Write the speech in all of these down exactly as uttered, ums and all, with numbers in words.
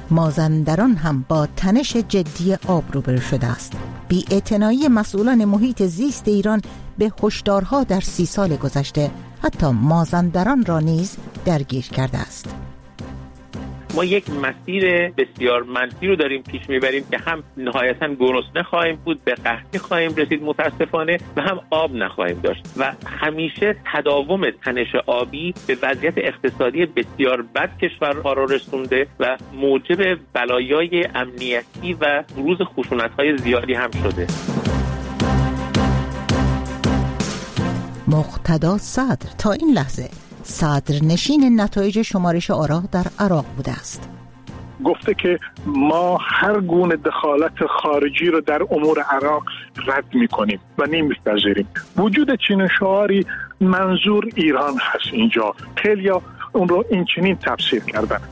مازندران هم با تنش جدی آب روبرو شده است. بی‌اعتنایی مسئولان محیط زیست ایران به هشدارها در سی سال گذشته حتی مازندران را نیز درگیر کرده است. ما یک مسیر بسیار منفی رو داریم پیش میبریم که هم نهایتاً گرسنه خواهیم بود، به قحطی خواهیم رسید متاسفانه، و هم آب نخواهیم داشت و همیشه تداوم تنش آبی به وضعیت اقتصادی بسیار بد کشورها را رسونده و موجب بلایای امنیتی و بروز خشونت‌های زیادی هم شده. مقتدا صدر تا این لحظه صدرنشین نتایج شمارش آرا در عراق بوده است. گفته که ما هر گونه دخالت خارجی رو در امور عراق رد می‌کنیم و نمی‌پذیریم. وجود چنین شعاری منظور ایران هست اینجا. خیلی‌ها اون رو این چنین تفسیر کردن.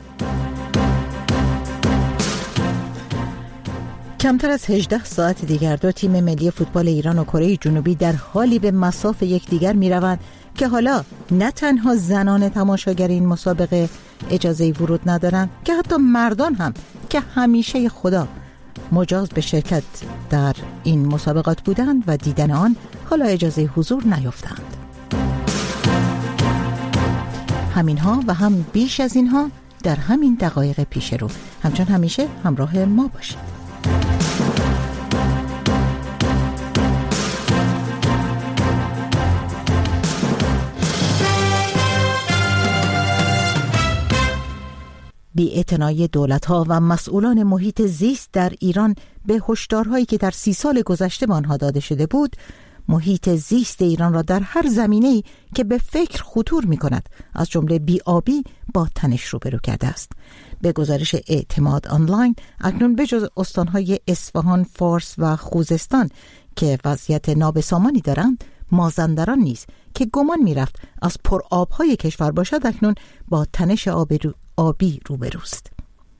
کمتر از هجده ساعت دیگر دو تیم ملی فوتبال ایران و کره جنوبی در حالی به مصاف یکدیگر می‌روند که حالا نه تنها زنان تماشاگر این مسابقه اجازه ورود ندارند که حتی مردان هم که همیشه خدا مجاز به شرکت در این مسابقات بودند و دیدن آن حالا اجازه حضور نیافتند. همینها و هم بیش از اینها در همین دقایق پیش رو. همچون همیشه همراه ما باشید. بی‌اعتنایی دولت‌ها و مسئولان محیط زیست در ایران به هشدارهایی که در سی سال گذشته به آنها داده شده بود، محیط زیست ایران را در هر زمینه‌ای که به فکر خطور می‌کند از جمله بی‌آبی با تنش روبرو کرده است. به گزارش اعتماد آنلاین، اکنون بجز استان‌های اصفهان، فارس و خوزستان که وضعیت نابسامانی دارند، مازندران نیز که گمان می‌رفت از پرآب‌های کشور باشد اکنون با تنش آب رو آبی روبروست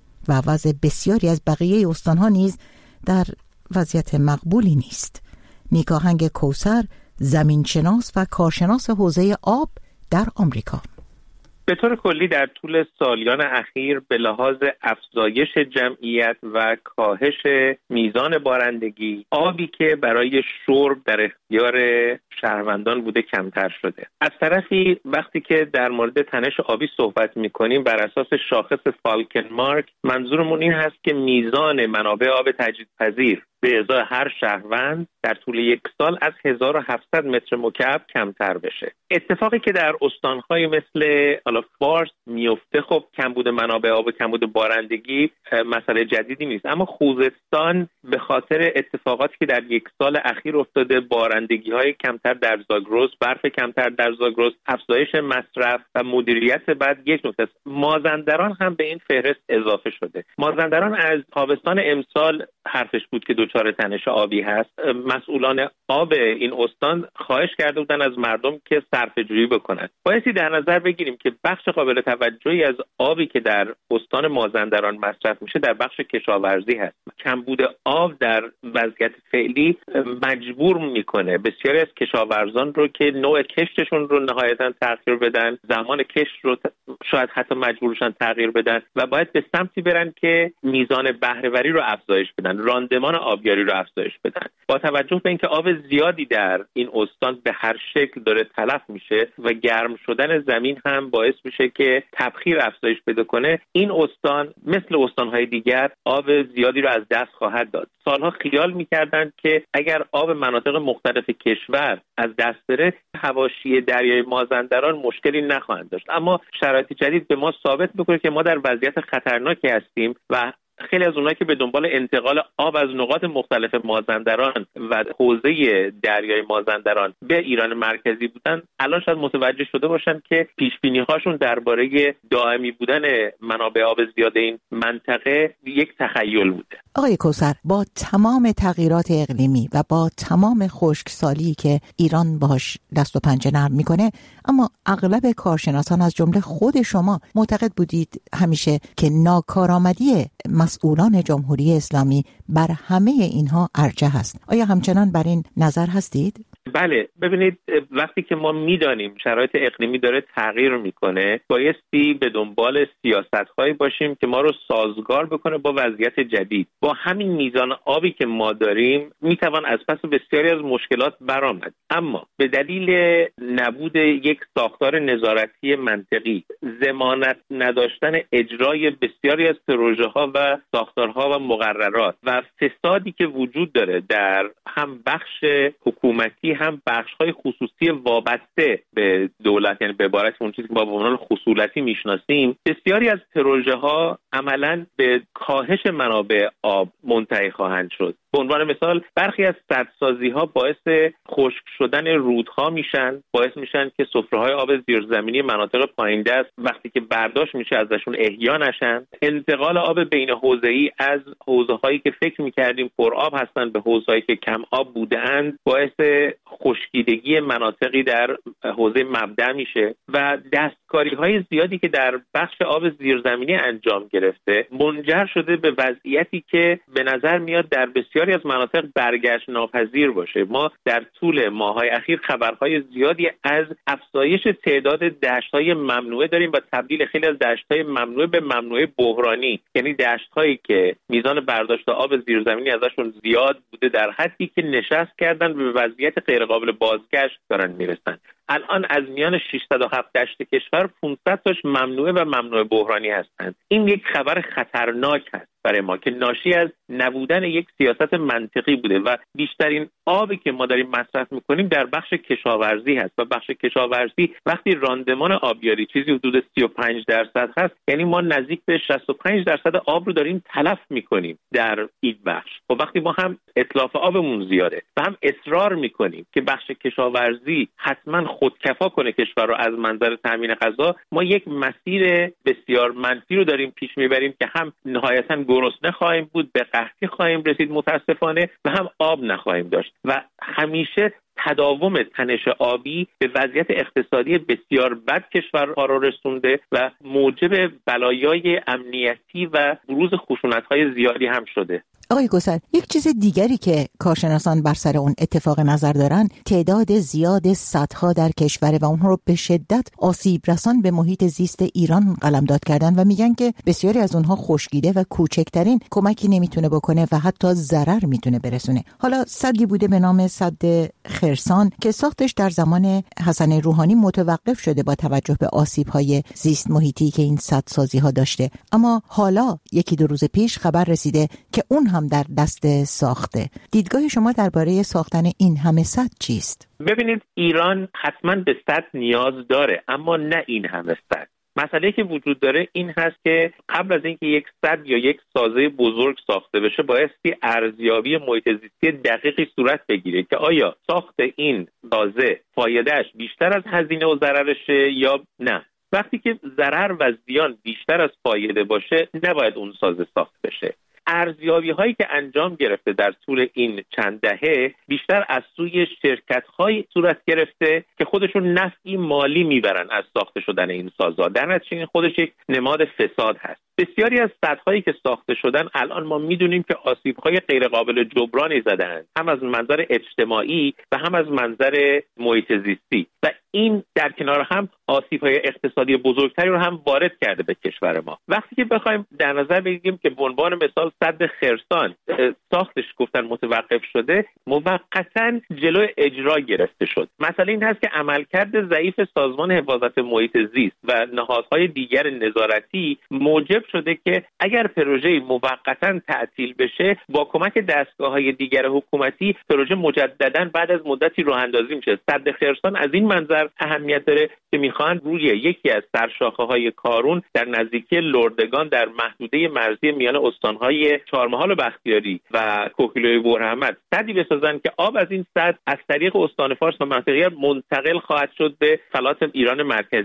و وضع بسیاری از بقیه استانها نیز در وضعیت مقبولی نیست. نیکاهنگ کوثر، زمینشناس و کارشناس حوزه آب در آمریکا: به طور کلی در طول سالیان اخیر به لحاظ افزایش جمعیت و کاهش میزان بارندگی، آبی که برای شرب در اختیار شهروندان بوده کمتر شده. از طرفی وقتی که در مورد تنش آبی صحبت می‌کنیم بر اساس شاخص فالکن مارک، منظورمون این هست که میزان منابع آب تجدیدپذیر به ازای هر شهروند در طول یک سال از هزار و هفتصد متر مکعب کمتر بشه. اتفاقی که در استان‌های مثل حالا فارس میفته، خب کمبود منابع آب و کمبود بارندگی مسئله جدیدی نیست، اما خوزستان به خاطر اتفاقاتی که در یک سال اخیر افتاده، بارندگی‌های کمتر در زاگرس، برف کمتر در زاگرس، افزایش مصرف و مدیریت بد یک نکته است. مازندران هم به این فهرست اضافه شده. مازندران از تابستان امسال حرفش بود که دچار تنش آبی هست. مسئولان آب این استان خواهش کرده بودن از مردم که صرفه‌جویی بکنند. بایستی در نظر بگیریم که بخش قابل توجهی از آبی که در استان مازندران مصرف میشه در بخش کشاورزی هست. کمبود آب در وضعیت فعلی مجبور میکنه بسیاری از کشاورزان رو که نوع کشتشون رو نهایتاً تغییر بدن، زمان کشت رو شاید حتی مجبورشن تغییر بدن و باید به سمتی برن که میزان بهره‌وری رو افزایش بدن، راندمان آبیاری رو افزایش بدن. با توجه به اینکه آب زیادی در این استان به هر شکل داره تلف میشه و گرم شدن زمین هم باعث میشه که تبخیر افزایش پیدا کنه، این استان مثل استانهای دیگر آب زیادی رو از دست خواهد داد. سالها خیال میکردند که اگر آب مناطق مختلف کشور از دست بره، حواشی دریای مازندران مشکلی نخواهند داشت، اما شرایط جدید به ما ثابت میکنه که ما در وضعیت خطرناکی هستیم و خیلی از اونایی که به دنبال انتقال آب از نقاط مختلف مازندران و حوزه دریای مازندران به ایران مرکزی بودن، الان شاید متوجه شده باشن که پیشبینی هاشون درباره دائمی بودن منابع آب زیاد این منطقه یک تخیل بوده. آقای کوثر، با تمام تغییرات اقلیمی و با تمام خشکسالی که ایران باش دست و پنجه نرم میکنه، اما اغلب کارشناسان از جمله خود شما معتقد بودید همیشه که ناکارآمدی مسئولان جمهوری اسلامی بر همه اینها ارجح است. آیا همچنان بر این نظر هستید؟ بله، ببینید وقتی که ما میدانیم شرایط اقلیمی داره تغییر میکنه، بایستی به دنبال سیاست‌هایی باشیم که ما رو سازگار بکنه با وضعیت جدید. با همین میزان آبی که ما داریم میتوان از پس بسیاری از مشکلات برآمد، اما به دلیل نبود یک ساختار نظارتی منطقی، ضمانت نداشتن اجرای بسیاری از پروژه‌ها و ساختارها و مقررات و فسادی که وجود داره در هم بخش حکومتی هم بخش‌های خصوصی وابسته به دولت، یعنی به عبارت اون چیزی که ما به عنوان خصولتی میشناسیم، بسیاری از پروژه‌ها عملاً به کاهش منابع آب منتهی خواهند شد. به عنوان مثال برخی از سدسازی‌ها باعث خشک شدن رودها میشن، باعث میشن که سفره‌های آب زیرزمینی مناطق پایین‌دست وقتی که برداشت میشه ازشون احیا نشن. انتقال آب بین حوزه‌ای از حوزه‌هایی که فکر می‌کردیم پر آب هستن به حوزه‌هایی که کم آب بودند باعث خشکیدگی مناطقی در حوزه مبدأ میشه و دستکاری‌های زیادی که در بخش آب زیرزمینی انجام گرفته منجر شده به وضعیتی که به نظر میاد در بسیاری از مناطق برگشت ناپذیر باشه. ما در طول ماه‌های اخیر خبرهای زیادی از افزایش تعداد دشت‌های ممنوعه داریم و تبدیل خیلی از دشت‌های ممنوعه به ممنوعه بحرانی، یعنی دشت‌هایی که میزان برداشت آب زیرزمینی ازشون زیاد بوده در حدی که نشست کردن به وضعیت غیرقابل بازگشت دارن میرسن. الان از میان ششصد و هفت دشت کشور پانصد تاش ممنوعه و ممنوعه بحرانی هستند. این یک خبر خطرناک هست برای ما که ناشی از نبودن یک سیاست منطقی بوده و بیشترین آبی که ما داریم مصرف میکنیم در بخش کشاورزی هست و بخش کشاورزی وقتی راندمان آبیاری چیزی حدود سی و پنج درصد هست، یعنی ما نزدیک به شصت و پنج درصد آب رو داریم تلف میکنیم در این بخش. و وقتی ما هم اتلاف آبمون زیاده و هم اصرار میکنیم که بخش کشاورزی حتما خودکفا کنه کشور رو از منظر تامین غذا، ما یک مسیر بسیار منفی رو داریم پیش میبریم که هم نهایتاً گرسنه خواهیم بود، به قحطی خواهیم رسید متاسفانه و هم آب نخواهیم داشت و همیشه تداوم تنش آبی به وضعیت اقتصادی بسیار بد کشورها را رسونده و موجب بلایای امنیتی و بروز خشونت‌های زیادی هم شده. آقای گسل، یک چیز دیگری که کارشناسان بر سر اون اتفاق نظر دارن تعداد زیاد سدها در کشور و اونها رو به شدت آسیب رسان به محیط زیست ایران قلمداد کردن و میگن که بسیاری از اونها خشکیده و کوچکترین کمکی نمیتونه بکنه و حتی ضرر میتونه برسونه. حالا سدی بوده به نام سد خرسان که ساختش در زمان حسن روحانی متوقف شده با توجه به آسیب‌های زیست محیطی که این سدسازی ها داشته، اما حالا یکی دو روز پیش خبر رسیده که اون هم در دست ساخته. دیدگاه شما درباره ساختن این همه سد چیست؟ ببینید، ایران حتما به سد نیاز داره، اما نه این همه سد. مسئله که وجود داره این هست که قبل از اینکه یک سد یا یک سازه بزرگ ساخته بشه بایستی ارزیابی محیط زیستی دقیقی صورت بگیره که آیا ساخت این سازه فایدهش بیشتر از هزینه و ضررشه یا نه. وقتی که ضرر و زیان بیشتر از فایده باشه نباید اون سازه ساخت بشه. ارزیابی هایی که انجام گرفته در طول این چند دهه بیشتر از سوی شرکت های صورت گرفته که خودشون نفعی مالی میبرن از ساخته شدن این سازها، در نتیجه این خودش یک نماد فساد هست. بسیاری از سدهایی که ساخته شدن الان ما میدونیم که آسیب‌های غیرقابل جبرانی زدن، هم از منظر اجتماعی و هم از منظر محیط زیستی، و این در کنار هم آسیب‌های اقتصادی بزرگتری رو هم وارد کرده به کشور ما. وقتی که بخوایم در نظر بگیریم که به عنوان مثال سد خرسان ساختش گفتن متوقف شده، موقتاً جلوی اجرا گرفته شد. مسئله این هست که عملکرد ضعیف سازمان حفاظت محیط زیست و نهادهای دیگر نظارتی موجب شده که اگر پروژه موقتاً تعطیل بشه با کمک دستگاه‌های دیگر حکومتی پروژه مجدداً بعد از مدتی راه اندازی میشه. سد خرسان از این منظر اهمیت داره که میخوان روی یکی از سرشاخه‌های کارون در نزدیکی لردگان در محدوده مرزی میان استان‌های چهارمحال و بختیاری و کوهگیلوی بورحمد سدی بسازن که آب از این سد از طریق استان فارس و منطقه منتقل خواهد شد به فلات ایران مرکزی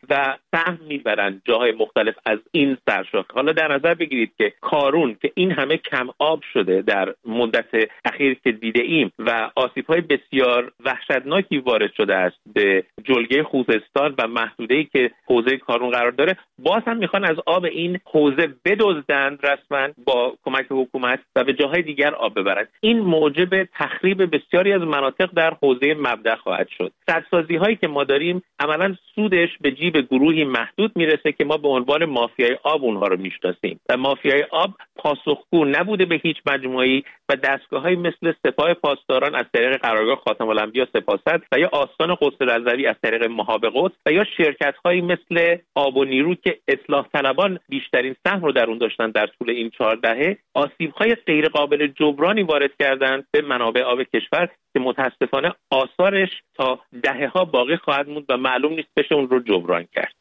و سهم میبرن جاهای مختلف از این سرشاخه. حالا در نظر بگیرید که کارون که این همه کم آب شده در مدت اخیر که دیده ایم و آسیب‌های بسیار وحشتناکی وارد شده است به جلگه خوزستان و محدوده‌ای که حوزه کارون قرار داره، باز هم میخوان از آب این حوزه بدزدند رسما با کمک حکومت و به جاهای دیگر آب ببرند. این موجب تخریب بسیاری از مناطق در حوزه مبدا خواهد شد. سدسازی هایی که ما داریم عملاً سودش به جیب گروهی محدود میرسه که ما به عنوان مافیای آب اونها رو میشناسیم و مافیای آب پاسخگو نبوده به هیچ مجموعه‌ای و دستگاه‌هایی مثل سپاه پاسداران از طریق قرارگاه خاتم الانبیا سپاست و یا آستان قدس رضوی از طریق مهاب قدس و یا شرکت‌هایی مثل آب و نیرو که اصلاح طلبان بیشترین سهم رو در اون داشتن در طول این چهار دهه، آسیب‌های غیر قابل جبرانی وارد کردند به منابع آب کشور که متاسفانه آثارش تا دهه‌ها باقی خواهد موند و معلوم نیست بشه اون رو جبران کرد.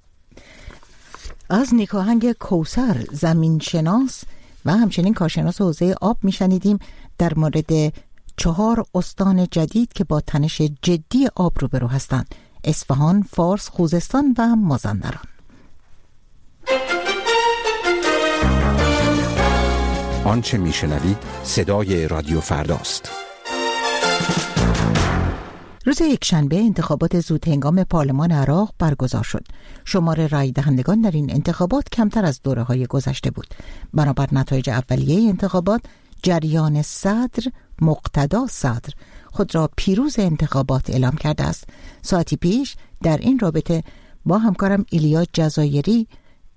از نیکاهنگ کوثر زمین شناس و همچنین کارشناس حوزه آب میشنیدیم در مورد چهار استان جدید که با تنش جدی آب روبرو هستند: اصفهان، فارس، خوزستان و مازندران. آنچه میشنوید صدای رادیو فرداست. روز یکشنبه انتخابات زودهنگام پارلمان عراق برگزار شد. شمار رای دهندگان در این انتخابات کمتر از دوره‌های گذشته بود. بنابر نتایج اولیه انتخابات، جریان صدر مقتدا صدر خود را پیروز انتخابات اعلام کرده است. ساعتی پیش در این رابطه با همکارم ایلیا جزایری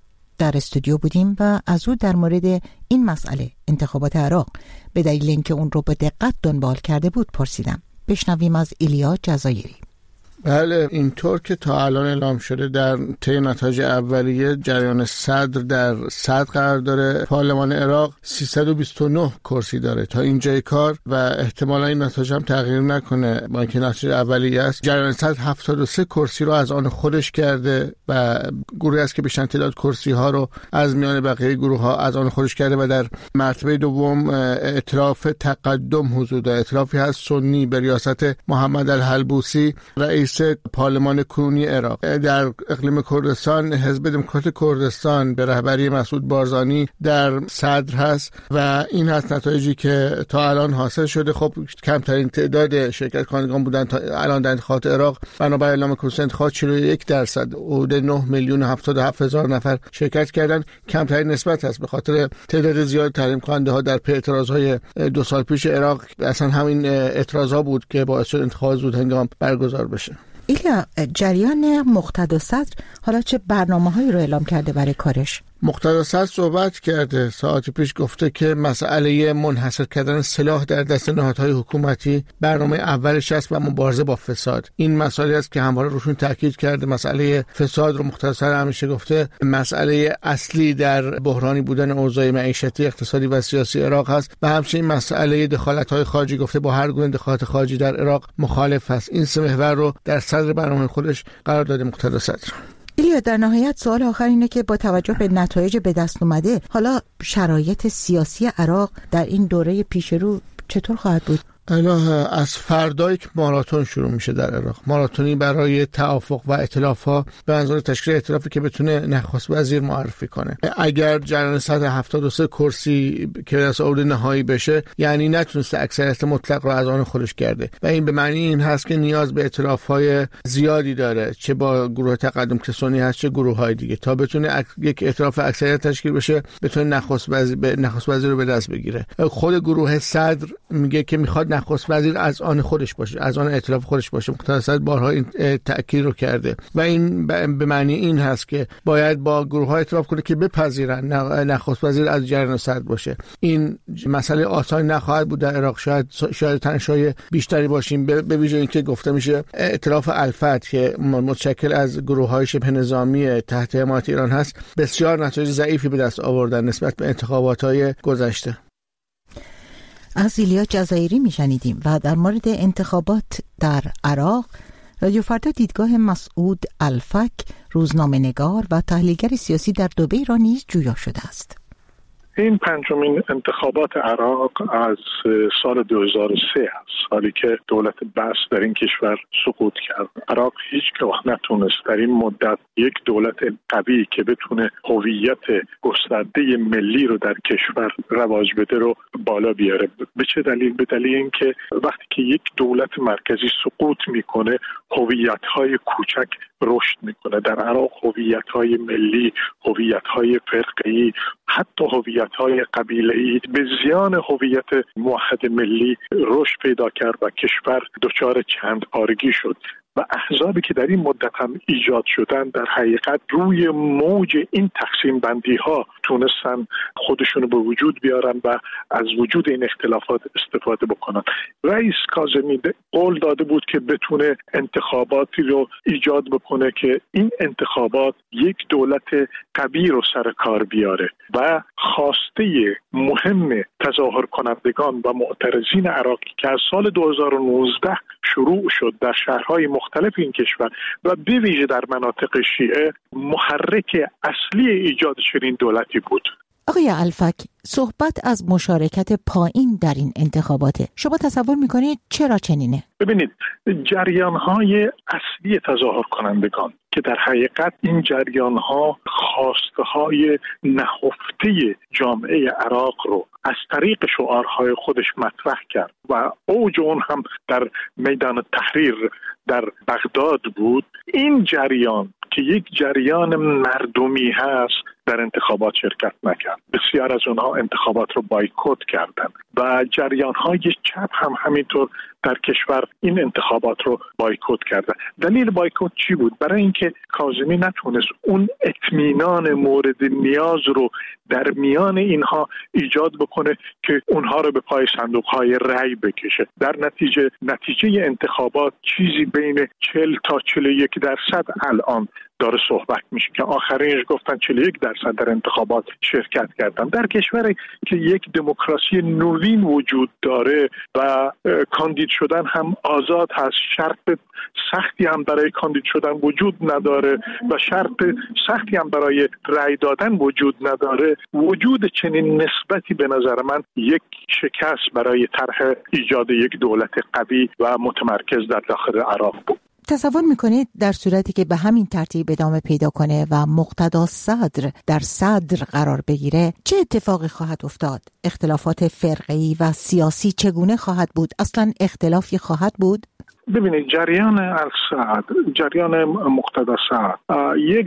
در استودیو بودیم و از او در مورد این مسئله انتخابات عراق به دلیل اینکه اون رو به دقت دنبال کرده بود پرسیدم. بشنویم از ایلیا جزایری. بله، اینطور که تا الان اعلام شده در طی نتایج اولیه جریان صدر در صدر قرار داره. پارلمان عراق سیصد و بیست و نه کرسی داره تا اینجای کار و احتمالا این نتایج هم تغییر نکنه با اینکه نتایج اولیه است. جریان صدر هفتاد و سه کرسی رو از آن خودش کرده و گروهی است که بیشتر تعداد کرسی ها رو از میان بقیه گروه ها از آن خودش کرده و در مرتبه دوم ائتلاف تقدم حضور داره. ائتلافی هست سنی به ریاست محمد الحلبوسی رئیس پارلمان کنونی عراق. در اقلیم کردستان حزب دموکرات کردستان به رهبری مسعود بارزانی در صدر هست و این هست نتایجی که تا الان حاصل شده. خب کمترین تعداد شرکت کنندگان بودن تا الان در انتخابات عراق. بنابر اعلام کمیسیون انتخابات چهل و یک درصد حدود نه میلیون و هفتاد و هفت هزار نفر شرکت کردن. کمترین نسبت است به خاطر تعداد زیاد تحریم کننده ها در پی اعتراضهای دو سال پیش عراق. اصلا همین اعتراضها بود که باعث شد انتخابات زودهنگام برگزار بشه. ایلیا، جریان مقتدا صدر حالا چه برنامه‌هایی رو اعلام کرده برای کارش؟ مقتدا صدر صحبت کرده، ساعتی پیش گفته که مسئله منحصر کردن سلاح در دست نهادهای حکومتی برنامه اولش است و مبارزه با فساد. این مسئله است که همواره روشون تاکید کرده. مسئله فساد رو مقتدا صدر همیشه گفته مسئله اصلی در بحرانی بودن اوضاع معیشتی، اقتصادی و سیاسی عراق هست و همچنین مسئله دخالت‌های خارجی گفته با هر گونه دخالت خارجی در عراق مخالف است. این سه محور رو در صدر برنامه خودش قرار داده مقتدا صدر. ایلیا، در نهایت سوال آخر اینه که با توجه به نتایج به دست اومده حالا شرایط سیاسی عراق در این دوره پیش رو چطور خواهد بود؟ الان از فردا یک ماراتون شروع میشه در عراق، ماراتونی برای توافق و ائتلاف‌ها به منظور تشکیل ائتلافی که بتونه نخست وزیر معرفی کنه. اگر جریان صد هفتاد و سه کرسی که به دست آورده نهایی بشه، یعنی نتونسته اکثریت مطلق رو از آن خودش کرده و این به معنی این هست که نیاز به ائتلاف‌های زیادی داره، چه با گروه تقدم که سنی هست چه گروه‌های دیگه، تا بتونه یک ائتلاف اکثریت تشکیل بشه، بتونه نخست وزیر نخست وزیر رو به دست بگیره. خود گروه صدر میگه که میخواد نخست وزیر از آن خودش باشه، از آن ائتلاف خودش باشه. مقتدا صدر بارها این تأکید رو کرده و این به معنی این هست که باید با گروه‌ها ائتلاف کنه که بپذیرن نخست وزیر از جریان صدر باشه. این مسئله آسان نخواهد بود در عراق. شاید شاید تنش‌های بیشتری باشیم، به ویژه اینکه گفته میشه ائتلاف الفتح که متشکل از گروه‌های شبه نظامی تحت حمایت ایران هست بسیار نتایج ضعیفی به دست آوردن نسبت به انتخابات‌های گذشته. از ایلیا جزایری میشنیدیم و در مورد انتخابات در عراق رادیو فردا دیدگاه مسعود الفک، روزنامه نگار و تحلیلگر سیاسی در دبی را نیز جویا شده است. این پنجمین انتخابات عراق از سال دو هزار و سه است، سالی که دولت بعث در این کشور سقوط کرد. عراق هیچ وقت نتونست در این مدت یک دولت قوی که بتونه هویت گسترده ملی رو در کشور رواج بده رو بالا بیاره. به چه دلیل؟ به دلیل اینکه وقتی که یک دولت مرکزی سقوط میکنه، هویت‌های کوچک رشد میکنه. در عراق هویت‌های ملی، هویت‌های فرقه‌ای، حتی هویت‌های قبیله‌ای به زیان هویت موحد ملی رشد پیدا کرد و کشور دچار چند پارگی شد. و احزابی که در این مدت هم ایجاد شدن در حقیقت روی موج این تقسیم بندی ها تونستن خودشونو به وجود بیارن و از وجود این اختلافات استفاده بکنن. رئیس کاظمی قول داده بود که بتونه انتخاباتی رو ایجاد بکنه که این انتخابات یک دولت قوی رو سر کار بیاره و خواسته مهم تظاهر کنندگان و معترضین عراقی که از سال دو هزار و نوزده شروع شد در شهرهای مختلف این کشور و به ویژه در مناطق شیعه، محرک اصلی ایجاد چنین دولتی بود. آقای الفک، صحبت از مشارکت پایین در این انتخاباته. شما تصور میکنید چرا چنینه؟ ببینید، جریان‌های اصلی تظاهر کنندگان که در حقیقت این جریان‌ها خواسته‌های نهفته جامعه عراق رو از طریق شعارهای خودش مطرح کرد و اوج اون هم در میدان تحریر در بغداد بود. این جریان که یک جریان مردمی هست در انتخابات شرکت نکرد. بسیار از اونها انتخابات رو بایکوت کردن و جریان‌های چپ هم همینطور در کشور این انتخابات رو بایکوت کردن. دلیل بایکوت چی بود؟ برای اینکه کاظمی نتونست اون اطمینان مورد نیاز رو در میان اینها ایجاد بکنه که اونها رو به پای صندوق‌های رأی بکشه. در نتیجه نتیجه انتخابات چیزی بین چهل تا چهل و یک درصد الان داره صحبت میشه که آخرینش گفتن چهل و یک درصد در انتخابات شرکت کردن. در کشوری که یک دموکراسی نوین وجود داره و کاندید شدن هم آزاد هست، شرط سختی هم برای کاندید شدن وجود نداره و شرط سختی هم برای رأی دادن وجود نداره، وجود چنین نسبتی به نظر من یک شکست برای طرح ایجاد یک دولت قوی و متمرکز در داخل عراق بود. تصور میکنید در صورتی که به همین ترتیب ادامه پیدا کنه و مقتدا صدر در صدر قرار بگیره چه اتفاقی خواهد افتاد؟ اختلافات فرقه‌ای و سیاسی چگونه خواهد بود؟ اصلا اختلافی خواهد بود؟ ببینید، جریان الصدر، جریان مقتدا صدر یک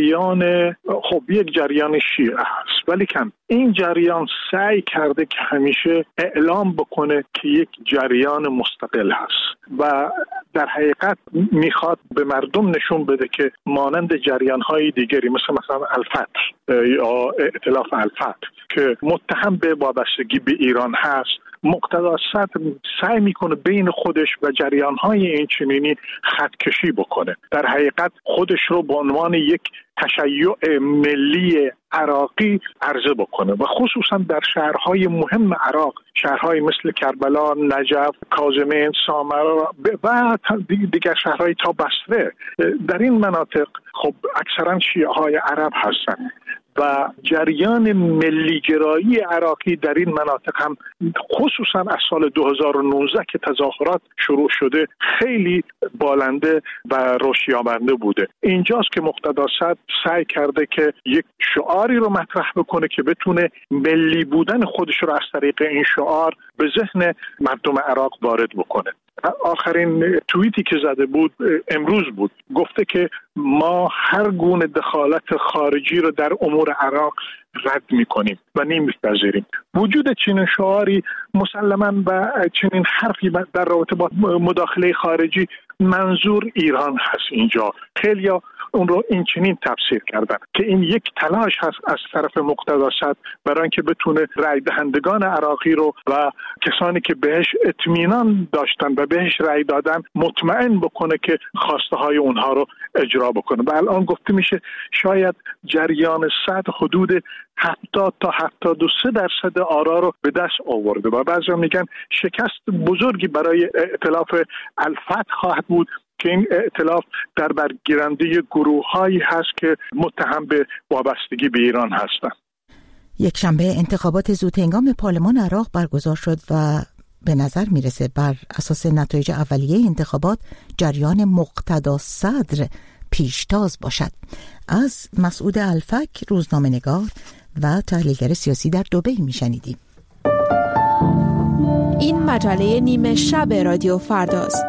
جریان خب یک جریان شیعه هست، ولی کم این جریان سعی کرده که همیشه اعلام بکنه که یک جریان مستقل هست و در حقیقت میخواد به مردم نشون بده که مانند جریان‌های دیگری مثل مثلا الفتح یا ائتلاف الفتح که متهم به وابستگی به ایران هست، مقتدا صدر سعی میکنه بین خودش و جریان‌های این چنینی خطکشی بکنه. در حقیقت خودش رو به عنوان یک تشیع ملی عراقی عرضه بکنه و خصوصا در شهرهای مهم عراق، شهرهای مثل کربلا، نجف، کاظمین، سامرا و دیگر شهرهای تا بصره. در این مناطق خب اکثرا شیعه های عرب هستند و جریان ملیگرایی عراقی در این مناطق هم خصوصا از سال دو هزار و نوزده که تظاهرات شروع شده خیلی بالنده و رشدیابنده بوده. اینجاست که مقتدا صدر سعی کرده که یک شعاری رو مطرح بکنه که بتونه ملی بودن خودش رو از طریق این شعار به ذهن مردم عراق وارد بکنه. آخرین توییتی که زده بود امروز بود، گفته که ما هر گونه دخالت خارجی رو در امور عراق رد می‌کنیم و نمی‌پذیریم. وجود چنین شعاری مسلماً و چنین حرفی در رابطه با مداخله خارجی منظور ایران هست. اینجا خیلی‌ها اون رو این چنین تفسیر کردن که این یک تلاش هست از طرف مقتدا صدر برای اینکه بتونه رای دهندگان عراقی رو و کسانی که بهش اطمینان داشتن و بهش رای دادن مطمئن بکنه که خواسته های اونها رو اجرا بکنه. و الان گفته میشه شاید جریان صدر حدود هفتاد تا هفتاد و سه درصد آرا رو به دست آورده و بعضی میگن شکست بزرگی برای ائتلاف الفتح خواهد بود که این ائتلاف در برگیرنده گروه‌هایی هست که متهم به وابستگی به ایران هستند. یک شنبه انتخابات زودهنگام پارلمان عراق برگزار شد و به نظر میرسه بر اساس نتایج اولیه انتخابات جریان مقتدا صدر پیشتاز باشد. از مسعود الفک، روزنامه‌نگار و تحلیلگر سیاسی در دبی میشنیدیم. این مجله نیمه شب رادیو فرداست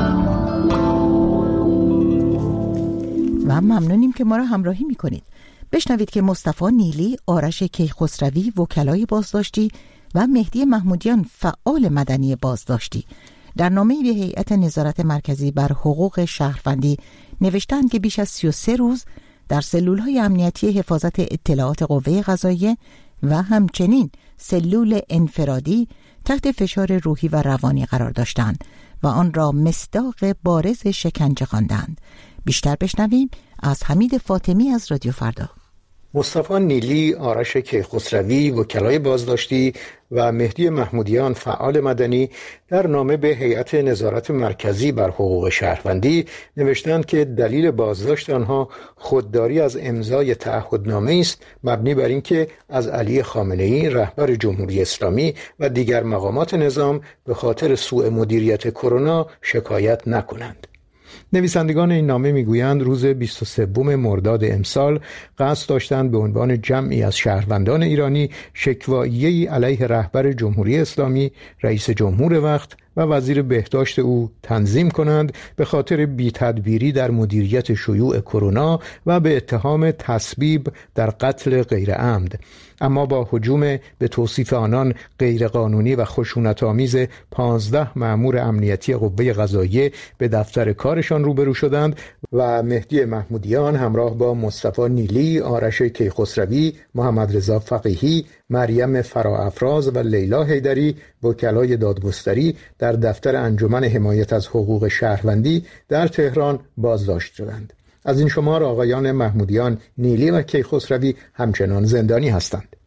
و ممنونیم که ما را همراهی میکنید. بشنوید که مصطفی نیلی، آرش کیخسروی وکلای بازداشتی و مهدی محمودیان فعال مدنی بازداشتی در نامه‌ای به هیئت نظارت مرکزی بر حقوق شهروندی نوشتند که بیش از سی و سه روز در سلول‌های امنیتی حفاظت اطلاعات قوه قضاییه و همچنین سلول انفرادی تحت فشار روحی و روانی قرار داشتند و آن را مصداق بارز شکنجه خواندند. بیشتر بشنویم از حمید فاطمی از رادیو فردا. مصطفی نیلی، آرش کیخسروی وکلای بازداشتی و مهدی محمودیان فعال مدنی در نامه به هیئت نظارت مرکزی بر حقوق شهروندی نوشتند که دلیل بازداشت آنها خودداری از امضای تعهدنامه است مبنی بر اینکه از علی خامنه‌ای رهبر جمهوری اسلامی و دیگر مقامات نظام به خاطر سوء مدیریت کرونا شکایت نکنند. نویسندگان این نامه میگویند روز بیست و سوم مرداد امسال قصد داشتند به عنوان جمعی از شهروندان ایرانی شکوایی‌ای علیه رهبر جمهوری اسلامی، رئیس جمهور وقت و وزیر بهداشت او تنظیم کنند به خاطر بی‌تدبیری در مدیریت شیوع کرونا و به اتهام تسبیب در قتل غیر عمد. اما با هجوم به توصیف آنان غیرقانونی و خشونت‌آمیز پانزده مأمور امنیتی قوه قضاییه به دفتر کارشان روبرو شدند و مهدی محمودیان همراه با مصطفی نیلی، آرش کیخسروی، محمد رضا فقیهی، مریم فراافراز و لیلا حیدری وکلای دادگستری در دفتر انجمن حمایت از حقوق شهروندی در تهران بازداشت شدند. از این شمار آقایان محمودیان، نیلی و کیخسروی همچنان زندانی هستند.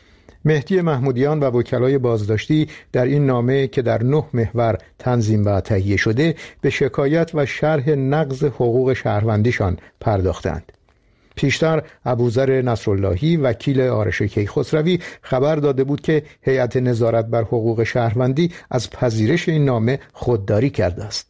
مهدی محمودیان و وکلای بازداشتی در این نامه که در نه محور تنظیم و تهیه شده به شکایت و شرح نقض حقوق شهروندیشان پرداختند. پیشتر ابوذر نصراللهی وکیل آرش کیخسروی خبر داده بود که هیئت نظارت بر حقوق شهروندی از پذیرش این نامه خودداری کرده است.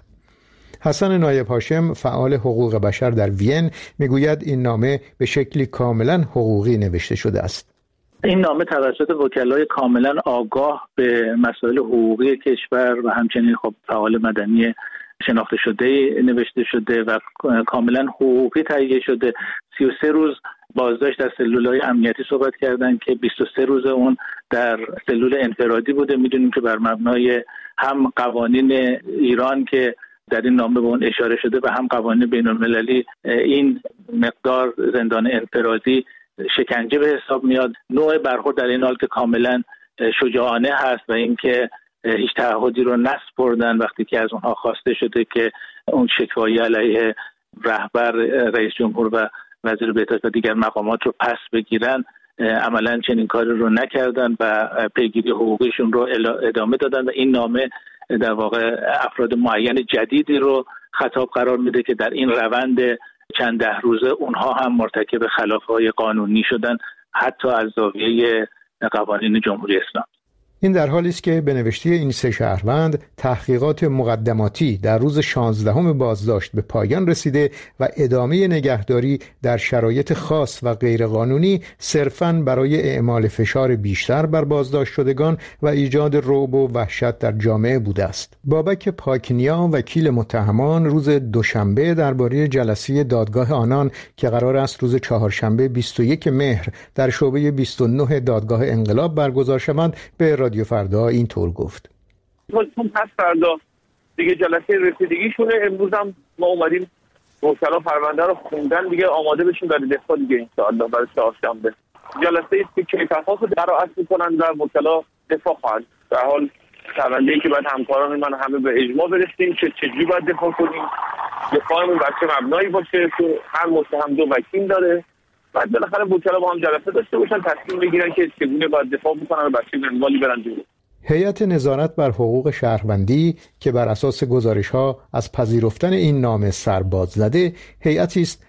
حسن نایب هاشم فعال حقوق بشر در وین میگوید این نامه به شکلی کاملا حقوقی نوشته شده است. این نامه توسط وکلای کاملا آگاه به مسائل حقوقی کشور و همچنین خب فعال مدنی شناخته شده نوشته شده و کاملا حقوقی تهیه شده. سی و سه روز بازداشت در سلول‌های امنیتی صحبت کردن که بیست و سه روز اون در سلول انفرادی بوده. میدونیم که بر مبنای هم قوانین ایران که در این نامه به اون اشاره شده و هم قوانین بین‌المللی این مقدار زندان انفرادی شکنجه به حساب میاد. نوع برخورد در این حال که کاملا شجاعانه هست و اینکه هیچ تعهدی رو نسپردن وقتی که از اونها خواسته شده که اون شکوایی علیه رهبر، رئیس جمهور و وزیر بهداشت و دیگر مقامات رو پس بگیرن، عملا چنین کاری رو نکردن و پیگیری حقوقیشون رو ادامه دادن و این نامه در واقع افراد معین جدیدی رو خطاب قرار میده که در این روند چند ده روزه اونها هم مرتکب خلاف‌های قانونی شدن، حتی از زاویه قوانین جمهوری اسلامی. این در حالی است که به نوشته این سه شهروند تحقیقات مقدماتی در روز شانزدهم بازداشت به پایان رسیده و ادامه نگهداری در شرایط خاص و غیرقانونی صرفاً برای اعمال فشار بیشتر بر بازداشت شدگان و ایجاد رعب و وحشت در جامعه بوده است. بابک پاکنیا وکیل متهمان روز دوشنبه درباره جلسه دادگاه آنان که قرار است روز چهارشنبه بیست و یک مهر در شعبه بیست و نه دادگاه انقلاب برگزار شود به رادیو فردا اینطور گفت: چون پس فردا دیگه جلسه رسیدگیشونه، امروز هم ما اومدیم وکلا پرونده رو خوندن، دیگه آماده بشیم برای دفاع دیگه ان شاء الله برای چهارشنبه. جلسه است که کیفرخواست رو درآت می‌کنن و وکلا دفاع خواهند. در حال پرونده‌ای که باید همکاران من همه به اجماع برسیم که چجوری باید دفاع کنیم، دفاعمون بر چه مبنایی باشه که هر متهم دو وکیل داره. بعد بالاخره وکلا با هم جلسه داشته باشن، تصمیم بگیرن که چگونه باید دفاع بکنن و بر چه منوالی برن جلو. هیئت نظارت بر حقوق شهروندی که بر اساس گزارش‌ها از پذیرفتن این نامه سرباز زده، هیئتی است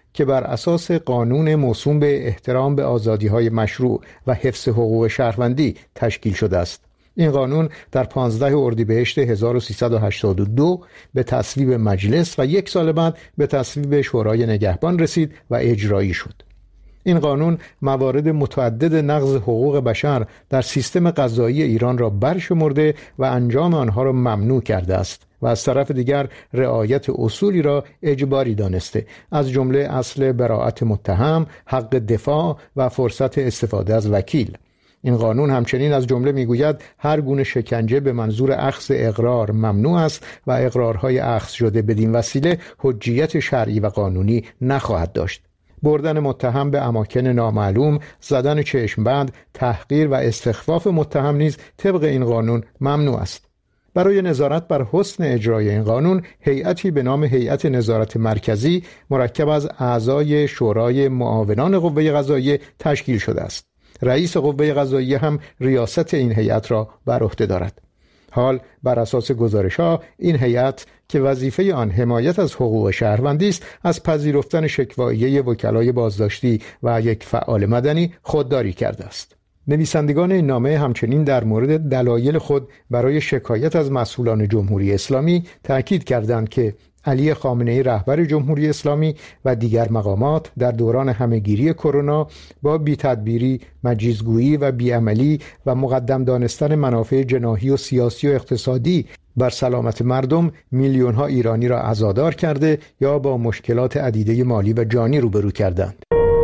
که بر اساس قانون موسوم به احترام به آزادی‌های مشروع و حفظ حقوق شهروندی تشکیل شده است. این قانون در پانزده اردیبهشت هزار و سیصد و هشتاد و دو به تصویب مجلس و یک سال بعد به تصویب شورای نگهبان رسید و اجرایی شد. این قانون موارد متعدد نقض حقوق بشر در سیستم قضایی ایران را برشمرده و انجام آنها را ممنوع کرده است و از طرف دیگر رعایت اصولی را اجباری دانسته، از جمله اصل براءت متهم، حق دفاع و فرصت استفاده از وکیل. این قانون همچنین از جمله میگوید هر گونه شکنجه به منظور اخذ اقرار ممنوع است و اقرارهای اخذ شده بدین وسیله حجیت شرعی و قانونی نخواهد داشت. بردن متهم به اماکن نامعلوم، زدن چشم‌بند، تحقیر و استخفاف متهم نیز طبق این قانون ممنوع است. برای نظارت بر حسن اجرای این قانون، هیئتی به نام هیئت نظارت مرکزی مرکب از اعضای شورای معاونان قوه قضاییه تشکیل شده است. رئیس قوه قضاییه هم ریاست این هیئت را بر عهده دارد. حال بر اساس گزارش‌ها این هیئت که وظیفه آن حمایت از حقوق شهروندی است، از پذیرفتن شکواییه وکلای بازداشتی و یک فعال مدنی خودداری کرده است. نویسندگان این نامه همچنین در مورد دلایل خود برای شکایت از مسئولان جمهوری اسلامی تأکید کردند که علی خامنه‌ای رهبر جمهوری اسلامی و دیگر مقامات در دوران همهگیری کرونا با بی‌تدبیری، مجیزگویی و بیعملی و مقدم دانستن منافع جناحی و سیاسی و اقتصادی بر سلامت مردم میلیون‌ها ایرانی را عزادار کرده یا با مشکلات عدیده مالی و جانی روبرو کردند.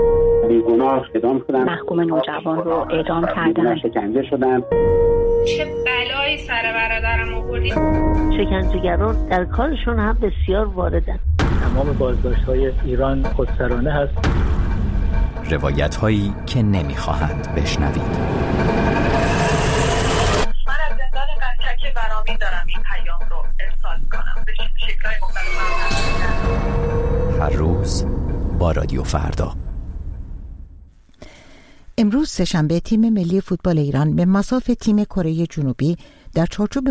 بیگناه اعدام شدن، محکوم نوجوان رو اعدام کردن، شکنجه شدن. چه بلایی سر برادرم آوردید. شکنجهگران در کارشون هم بسیار واردن. تمام بازداشت‌های ایران خودسرانه هست. روایت هایی که نمیخواهند بشنوید. من از زندان قنچک برامی دارم این پیام رو ارسال کنم به شکل‌های مختلف. هر روز با رادیو فردا. امروز سه‌شنبه تیم ملی فوتبال ایران به مصاف تیم کره جنوبی در چارچوب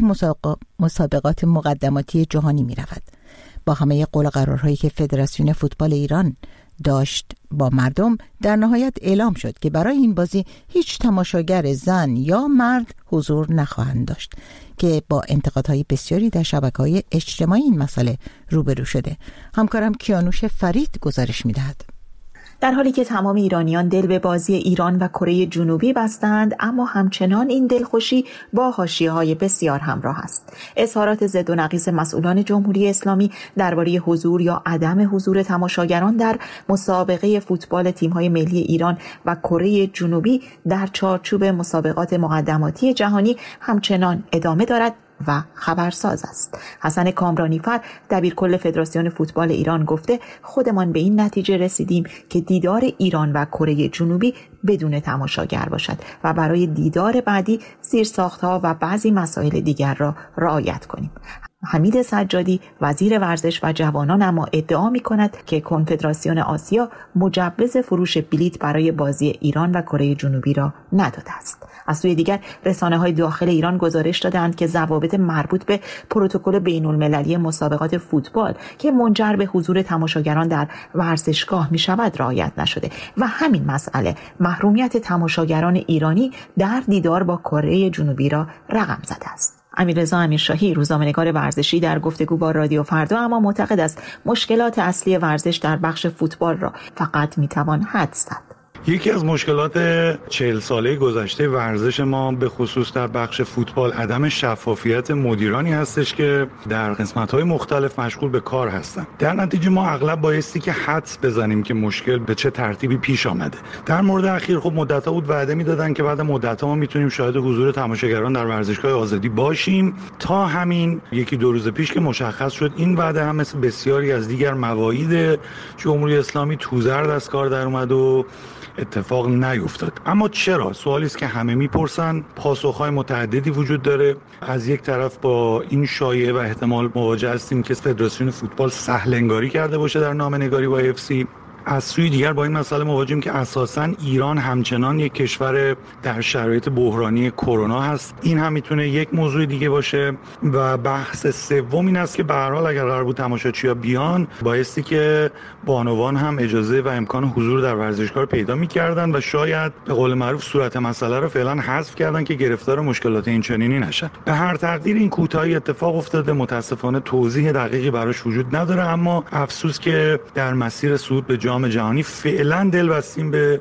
مسابقات مقدماتی جهانی می رود. با همه قول و قرارهایی که فدراسیون فوتبال ایران داشت با مردم، در نهایت اعلام شد که برای این بازی هیچ تماشاگر زن یا مرد حضور نخواهند داشت که با انتقادهای بسیاری در شبکه‌های اجتماعی این مسئله روبرو شده. همکارم کیانوش فرید گزارش می دهد. در حالی که تمام ایرانیان دل به بازی ایران و کره جنوبی بستند، اما همچنان این دلخوشی با حاشیه‌های بسیار همراه است. اظهارات ضد و نقیض مسئولان جمهوری اسلامی درباره حضور یا عدم حضور تماشاگران در مسابقه فوتبال تیم‌های ملی ایران و کره جنوبی در چارچوب مسابقات مقدماتی جهانی همچنان ادامه دارد و خبرساز است. حسن کامرانیفر دبیرکل فدراسیون فوتبال ایران گفته خودمان به این نتیجه رسیدیم که دیدار ایران و کره جنوبی بدون تماشاگر باشد و برای دیدار بعدی زیرساخت‌ها و بعضی مسائل دیگر را رعایت کنیم. حمید سجادی وزیر ورزش و جوانان اما ادعا می کند که کنفدراسیون آسیا مجوز فروش بلیت برای بازی ایران و کره جنوبی را نداده است. از سوی دیگر رسانه‌های داخل ایران گزارش دادند که ضوابط مربوط به پروتکل بین‌المللی مسابقات فوتبال که منجر به حضور تماشاگران در ورزشگاه می شود رعایت نشده و همین مسئله محرومیت تماشاگران ایرانی در دیدار با کره جنوبی را رقم زده است. امیررضا امیرشاهی روزنامه‌نگار ورزشی در گفتگو با رادیو فردا اما معتقد است مشکلات اصلی ورزش در بخش فوتبال را فقط میتوان حدس زد. یکی از مشکلات چهل ساله گذشته ورزش ما به خصوص در بخش فوتبال عدم شفافیت مدیرانی هستش که در قسمت‌های مختلف مشغول به کار هستند. در نتیجه ما اغلب بایستی که حدس بزنیم که مشکل به چه ترتیبی پیش آمده. در مورد اخیر خب مدت‌ها بود وعده می‌دادن که بعد مدت‌ها ما می‌تونیم شاهد حضور تماشاگران در ورزشگاه آزادی باشیم. تا همین یکی دو روز پیش که مشخص شد این وعده هم مثل بسیاری از دیگر مواعید جمهوری اسلامی توزرد از کار در اومد و اتفاق نیفتاد. اما چرا؟ سوالی است که همه میپرسن. پاسخهای متعددی وجود داره. از یک طرف با این شایعه و احتمال مواجه هستیم که فدراسیون فوتبال سهل انگاری کرده باشه در نامه‌نگاری با اف سی. از سوی دیگر با این مسئله مواجهیم که اساساً ایران همچنان یک کشور در شرایط بحرانی کرونا هست. این هم میتونه یک موضوع دیگه باشه. و بحث سوم این است که به هر حال اگر قرار بود تماشاچی‌ها بیان، بایستی که بانوان هم اجازه و امکان حضور در ورزشگاه پیدا می‌کردن و شاید به قول معروف صورت مسئله رو فعلا حذف کردن که گرفتار مشکلات اینچنینی نشن. به هر تقدیر این کوتاهی اتفاق افتاده، متاسفانه توضیح دقیقی براش وجود نداره، اما افسوس که در مسیر صعود به جام جهانی فعلا دل بستیم به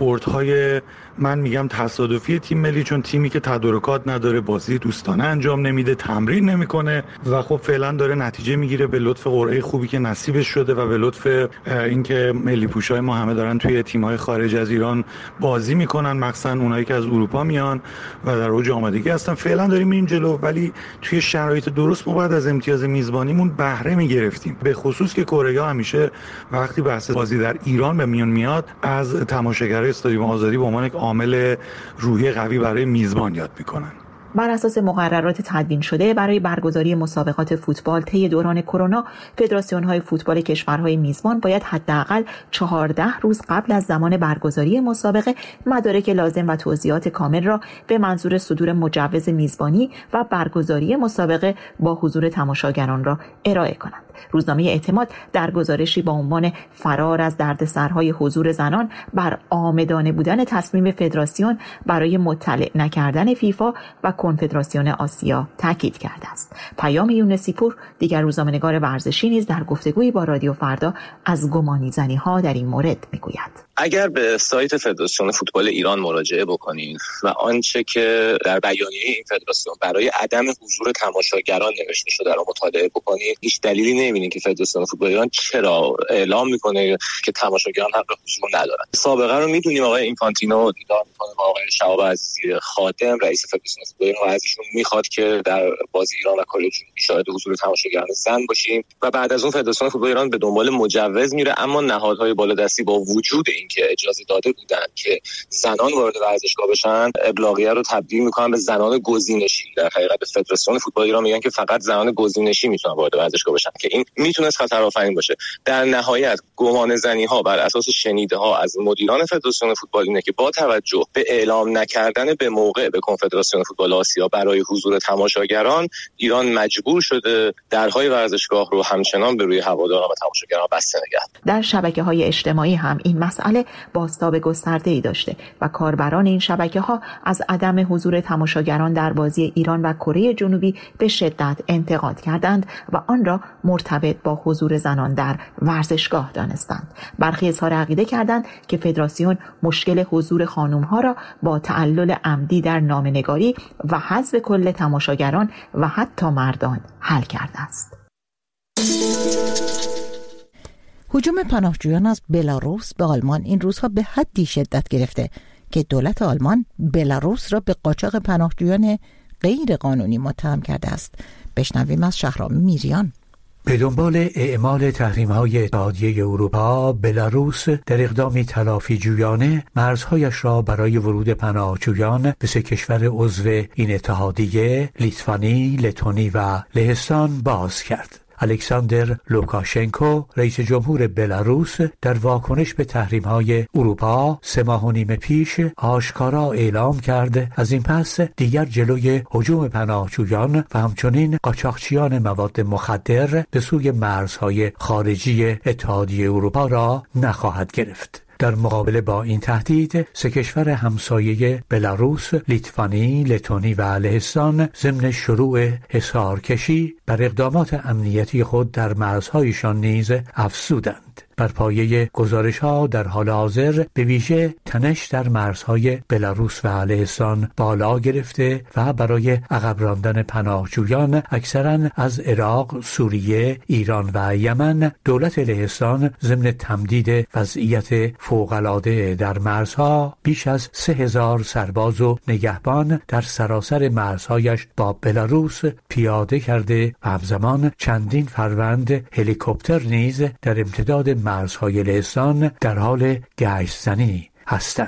بردهای من میگم تصادفی تیم ملی، چون تیمی که تدارکات نداره، بازی دوستانه انجام نمیده، تمرین نمیکنه و خب فعلا داره نتیجه میگیره به لطف قرعه خوبی که نصیبش شده و به لطف اینکه ملی پوشای ما همه دارن توی تیم‌های خارج از ایران بازی میکنن، مخصوصا اونایی که از اروپا میان و در اوج آمادگی هستن. فعلا داریم میریم جلو، ولی توی شرایط درست ما باید از امتیاز میزبانیمون بهره میگرفتیم، به خصوص که کره همیشه وقتی بحث بازی در ایران به میون میاد از تماشاگرای استادیوم آزادی به عنوان یک عامل روحی قوی برای میزبان یاد میکنن. بر اساس مقررات تدوین شده برای برگزاری مسابقات فوتبال طی دوران کرونا، فدراسیون‌های فوتبال کشورهای میزبان باید حداقل چهارده روز قبل از زمان برگزاری مسابقه مدارک لازم و توضیحات کامل را به منظور صدور مجوز میزبانی و برگزاری مسابقه با حضور تماشاگران را ارائه کنند. روزنامه اعتماد در گزارشی با عنوان فرار از دردسرهای حضور زنان بر عامدانه بودن تصمیم فدراسیون برای مطلع نکردن فیفا و کنفدراسیون آسیا تاکید کرده است. پیام یونسیپور، دیگر روزنامه‌نگار ورزشی، نیز در گفتگویی با رادیو فردا از گمانی‌زنی‌ها در این مورد میگوید. اگر به سایت فدراسیون فوتبال ایران مراجعه بکنین و آنچه که در بیانیه این فدراسیون برای عدم حضور تماشاگران نوشته شده را مطالعه بکنید، هیچ دلیلی نمی‌بینید که فدراسیون فوتبال ایران چرا اعلام میکنه که تماشاگران حق حضور ندارن. سابقه رو میدونیم، آقای اینفانتینو دیدار میکنه با آقای شهاب عزیزی خادم رئیس فدراسیون فوتبال ایران و ازشون میخواد که در بازی ایران و کره جنوبی شاهد حضور تماشاگران زن باشیم و بعد از اون فدراسیون فوتبال ایران به دنبال مجوز میره، اما نهادهای بالادستی با وجود که اجازه داده بودن که زنان وارد ورزشگاه بشن، ابلاغیه رو تبدیل میکنن به زنان گزینشی. در حقیقت به فدراسیون فوتبال ایران میگن که فقط زنان گزینشی میتونن وارد ورزشگاه بشن، که این میتونه خطرآفرین باشه. در نهایت گمان زنی ها بر اساس شنیده ها از مدیران فدراسیون فوتبال اینه که با توجه به اعلام نکردن به موقع به کنفدراسیون فوتبال آسیا برای حضور تماشاگران، ایران مجبور شده درهای ورزشگاه رو همچنان به روی هواداران و تماشاگران بسته نگه. در شبکه‌های اجتماعی هم این مسئله بازتاب گسترده‌ای داشته و کاربران این شبکه‌ها از عدم حضور تماشاگران در بازی ایران و کره جنوبی به شدت انتقاد کردند و آن را مرتبط با حضور زنان در ورزشگاه دانستند. برخی اظهار عقیده کردند که فدراسیون مشکل حضور خانم‌ها را با تعلل عمدی در نامه‌نگاری و حذف کل تماشاگران و حتی مردان حل کرده است. هجوم پناهجویان از بلاروس به آلمان این روزها به حدی شدت گرفته که دولت آلمان بلاروس را به قاچاق پناهجویان غیر قانونی متهم کرده است. بشنویم از شهرام میریان. به دنبال اعمال تحریم‌های اتحادیه اروپا، بلاروس در اقدامی تلافی جویانه مرزهایش را برای ورود پناهجویان به سه کشور عضو این اتحادیه، لیتوانی، لتونی و لهستان باز کرد. الکساندر لوکاشنکو، رئیس جمهور بلاروس، در واکنش به تحریم‌های اروپا سه ماه و نیم پیش آشکارا اعلام کرد از این پس دیگر جلوی هجوم پناهجویان و همچنین قاچاقچیان مواد مخدر به سوی مرزهای خارجی اتحادیه اروپا را نخواهد گرفت. در مقابله با این تهدید، سه کشور همسایه بلاروس، لیتوانی، لتونی و لهستان ضمن شروع حصارکشی بر اقدامات امنیتی خود در مرزهایشان نیز افزودند. بر پایه گزارش‌ها در حال حاضر به ویژه تنش در مرزهای بلاروس و لهستان بالا گرفته و برای عقب راندن پناهجویان اکثراً از عراق، سوریه، ایران و یمن، دولت لهستان ضمن تمدید وضعیت فوق‌العاده در مرزها بیش از سه هزار سرباز و نگهبان در سراسر مرزهایش با بلاروس پیاده کرده و همزمان چندین فروند هلیکوپتر نیز در امتداد مرزهای لهستان در حال گشت‌زنی هستند.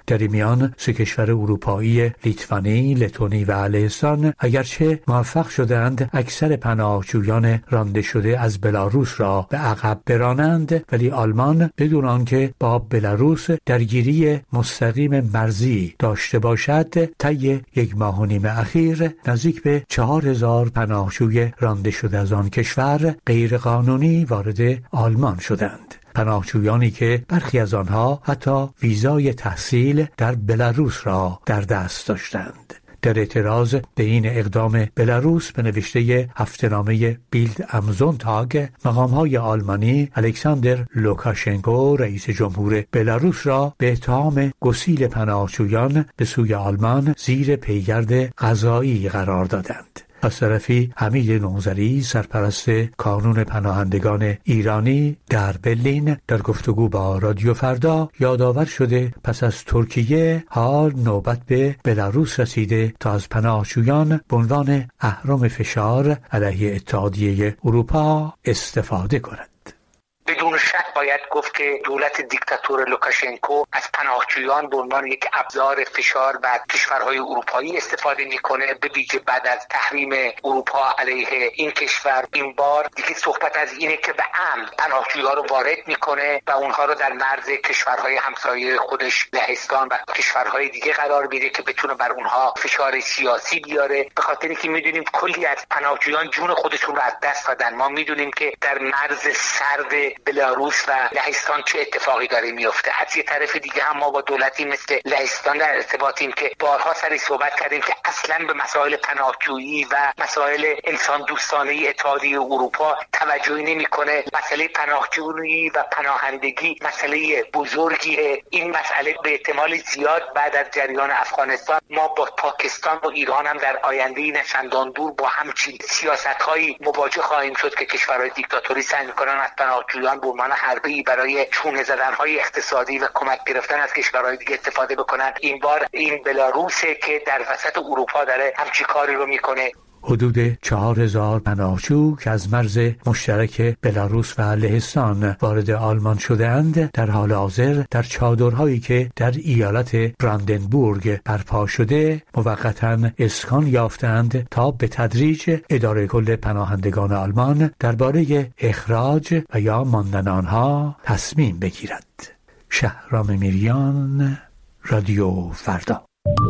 در این میان سه کشور اروپایی لیتوانی، لتونی و لهستان اگرچه موفق شدند اکثر پناهجویان رانده شده از بلاروس را به عقب برانند، ولی آلمان بدون آنکه با بلاروس درگیری مستقیم مرزی داشته باشد طی یک ماه و نیم اخیر نزدیک به چهار هزار پناهجوی رانده شده از آن کشور غیر قانونی وارد آلمان شدند. پناهجویانی که برخی از آنها حتی ویزای تحصیل در بلاروس را در دست داشتند. در اعتراض به این اقدام بلاروس به نوشته هفته‌نامه بیلد ام زونتاگ، مقام‌های آلمانی الکساندر لوکاشنکو رئیس جمهور بلاروس را به اتهام گسیل پناهجویان به سوی آلمان زیر پیگرد قضایی قرار دادند. از طرفی حمید نوذری سرپرست کانون پناهندگان ایرانی در برلین در گفتگو با رادیو فردا یادآور شده پس از ترکیه حال نوبت به بلاروس رسیده تا از پناهجویان به عنوان اهرم فشار علیه اتحادیه اروپا استفاده کند. بدون شک باید گفت که دولت دیکتاتور لوکاشنکو از پناهجویان به عنوان یک ابزار فشار بر کشورهای اروپایی استفاده میکنه، به ویژه بعد از تحریم اروپا علیه این کشور. این بار دیگه صحبت از اینه که به عمد پناهجویان رو وارد میکنه و اونها رو در مرز کشورهای همسایه خودش لهستان و کشورهای دیگه قرار میده که بتونه بر اونها فشار سیاسی بیاره، به خاطر اینکه میدونیم کلی از پناهجویان جون خودشون رو از دست دادن. ما میدونیم که در مرز سرد بلاروس و لهستان چه اتفاقی داره میفته. از یه طرف دیگه هم ما با دولتی مثل لهستان در ارتباطیم که بارها سری صحبت کردیم که اصلا به مسائل پناهجویی و مسائل انسان دوستانه اتحادیه اروپا توجهی نمیکنه. مسئله پناهجویی و پناهندگی مسئله بزرگیه. این مسئله به احتمال زیاد بعد از جریان افغانستان ما با پاکستان و ایران هم در آینده نچندان دور با همچین سیاست‌هایی مواجه خواهیم شد که کشورهای دیکتاتوری سعی می‌کنن از پناهجویان به عنوان حربه‌ای برای چونه زدن‌های اقتصادی و کمک گرفتن از کشورهای دیگه استفاده بکنن. این بار این بلاروسه که در وسط اروپا داره همچین کاری رو میکنه. حدود چهار هزار پناهجو که از مرز مشترک بلاروس و لهستان وارد آلمان شده‌اند در حال حاضر در چادرهایی که در ایالت براندنبورگ برپا شده موقتاً اسکان یافتند تا به تدریج اداره کل پناهندگان آلمان درباره اخراج و یا ماندن آنها تصمیم بگیرد. شهرام میریان، رادیو فردا.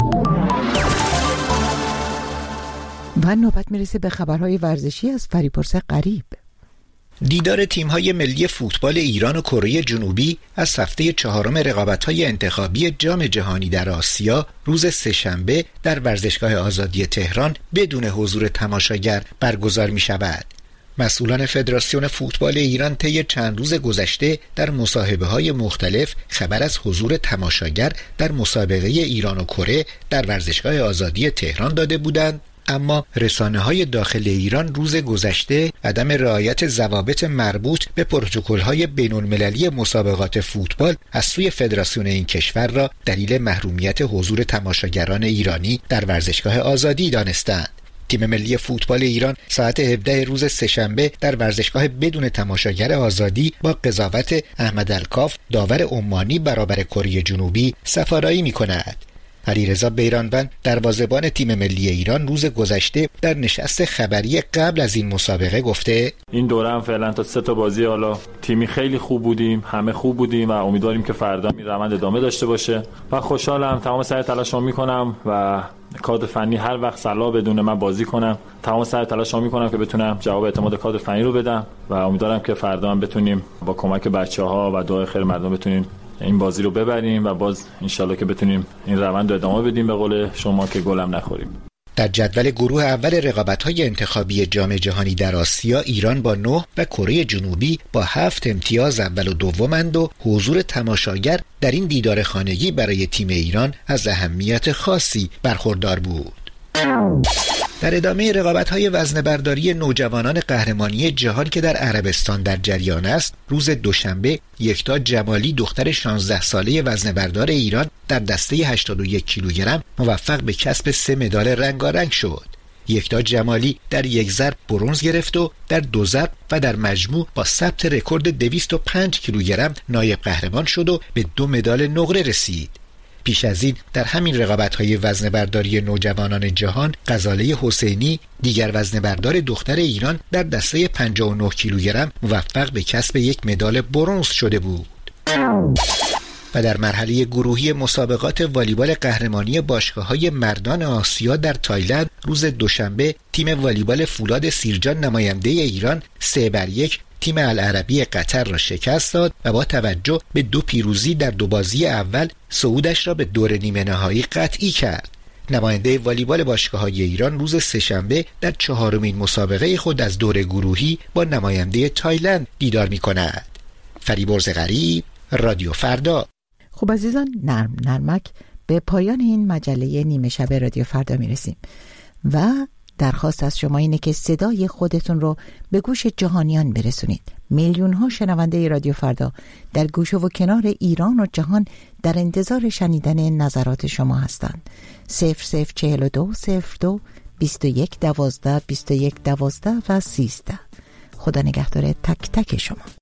و نوبت میرسه به خبرهای ورزشی از فریبرز غریب. دیدار تیم‌های ملی فوتبال ایران و کره جنوبی از هفته چهارم رقابت‌های انتخابی جام جهانی در آسیا روز سه‌شنبه در ورزشگاه آزادی تهران بدون حضور تماشاگر برگزار می‌شود. مسئولان فدراسیون فوتبال ایران طی چند روز گذشته در مصاحبه‌های مختلف خبر از حضور تماشاگر در مسابقه ایران و کره در ورزشگاه آزادی تهران داده بودند، اما رسانه‌های داخل ایران روز گذشته عدم رعایت ضوابط مربوط به پروتکل‌های بین‌المللی مسابقات فوتبال از سوی فدراسیون این کشور را دلیل محرومیت حضور تماشاگران ایرانی در ورزشگاه آزادی دانستند. تیم ملی فوتبال ایران ساعت هفده روز سه‌شنبه در ورزشگاه بدون تماشاگر آزادی با قضاوت احمد الکاف داور عمانی برابر کره جنوبی سفارایی می‌کند. علیرضا بیرانوند دروازه‌بان تیم ملی ایران روز گذشته در نشست خبری قبل از این مسابقه گفته این دوره هم فعلا تا سه تا بازی حالا تیمی خیلی خوب بودیم، همه خوب بودیم و امیدواریم که فردا این روند ادامه داشته باشه و خوشحالم، تمام سعی تلاشم میکنم و کادر فنی هر وقت صلاح بدونه من بازی کنم، تمام سعی تلاشم میکنم که بتونم جواب اعتماد کادر فنی رو بدم و امیدوارم که فردا هم بتونیم با کمک بچه‌ها و دعای خیر مردم بتونیم این بازی رو ببریم و باز انشالله که بتونیم این روند رو ادامه بدیم، به قول شما که گلم نخوریم. در جدول گروه اول رقابت‌های انتخابی جام جهانی در آسیا ایران با نه و کره جنوبی با هفت امتیاز اول و دومند و حضور تماشاگر در این دیدار خانگی برای تیم ایران از اهمیت خاصی برخوردار بود. در ادامه رقابت‌های وزنه‌برداری نوجوانان قهرمانی جهان که در عربستان در جریان است، روز دوشنبه یکتا جمالی دختر شانزده ساله وزنه‌بردار ایران در دسته هشتاد و یک کیلوگرم موفق به کسب سه مدال رنگارنگ شد. یکتا جمالی در یک ضرب برنز گرفت و در دو ضرب و در مجموع با ثبت رکورد دویست و پنج کیلوگرم نایب قهرمان شد و به دو مدال نقره رسید. پیش از این در همین رقابت‌های وزنه‌برداری نوجوانان جهان غزاله حسینی دیگر وزنه‌بردار دختر ایران در دسته پنجاه و نه کیلوگرم موفق به کسب یک مدال برنز شده بود. و در مرحله گروهی مسابقات والیبال قهرمانی باشگاه‌های مردان آسیا در تایلند روز دوشنبه تیم والیبال فولاد سیرجان نماینده ایران سه بر یک تیم العربی قطر را شکست داد و با توجه به دو پیروزی در دو بازی اول صعودش را به دور نیمه نهایی قطعی کرد. نماینده والیبال باشگاه‌های ایران روز سه‌شنبه در چهارمین مسابقه خود از دور گروهی با نماینده تایلند دیدار می‌کند. فریبرز غریب، رادیو فردا. خب عزیزان، نرم نرمک به پایان این مجله نیمه شب رادیو فردا میرسیم و درخواست از شما اینه که صدای خودتون رو به گوش جهانیان برسونید. میلیون ها شنونده رادیو فردا در گوشه و کنار ایران و جهان در انتظار شنیدن نظرات شما هستند. صفر صفر چهل و دو صفر دو بیست و یک دوازده بیست و یک دوازده و سیزده. خدا نگهدار تک تک شما.